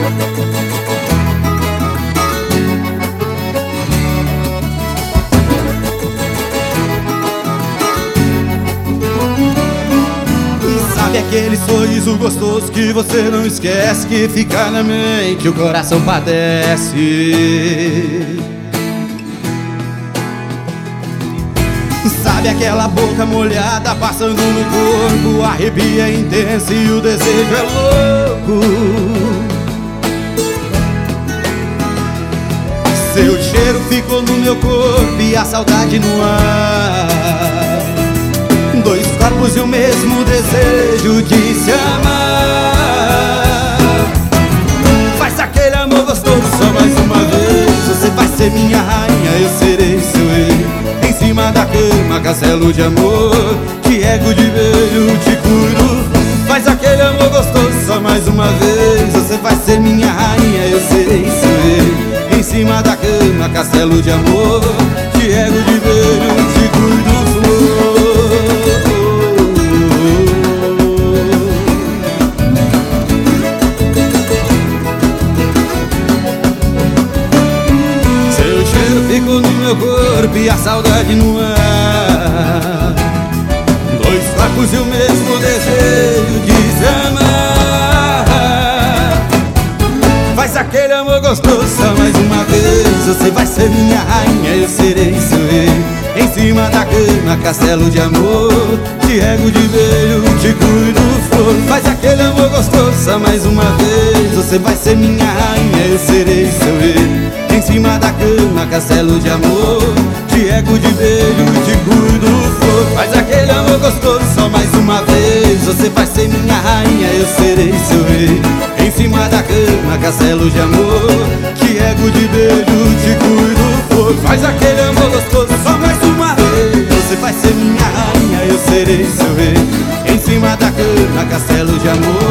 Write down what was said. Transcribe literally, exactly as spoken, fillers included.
Sabe aquele sorriso gostoso que você não esquece, que fica na mente, o coração padece. Sabe aquela boca molhada passando no corpo, arrepia intenso e o desejo é louco. Seu cheiro ficou no meu corpo e a saudade no ar. Dois corpos e o mesmo desejo de se amar. Faz aquele amor gostoso só mais uma vez. Você vai ser minha rainha, eu serei seu rei. Em cima da cama, castelo de amor, te ego de beijo, te cuido. Faz aquele amor gostoso só mais uma vez. Você vai ser minha rainha, eu serei seu rei. Em cima da cama, castelo de amor, te ego de beijo, te cuido, flor. Fico no meu corpo e a saudade no ar. Dois corpos e o mesmo desejo de se amar. Faz aquele amor gostoso só mais uma vez. Você vai ser minha rainha, eu serei seu rei. Em cima da cama, castelo de amor, te ego de beijo, te cuido, flor. Faz aquele amor gostoso só mais uma vez. Você vai ser minha rainha, eu serei seu rei. Em cima da cama, castelo de amor, te ego de beijo, te cuido, flor. Faz aquele amor gostoso só mais uma vez. Você vai ser minha rainha, eu serei seu rei. Em cima da cama, castelo de amor, te ego de beijo, te cuido, flor. Faz aquele amor gostoso só mais uma vez. Você vai ser minha rainha, eu serei seu rei. Em cima da cama, castelo de amor,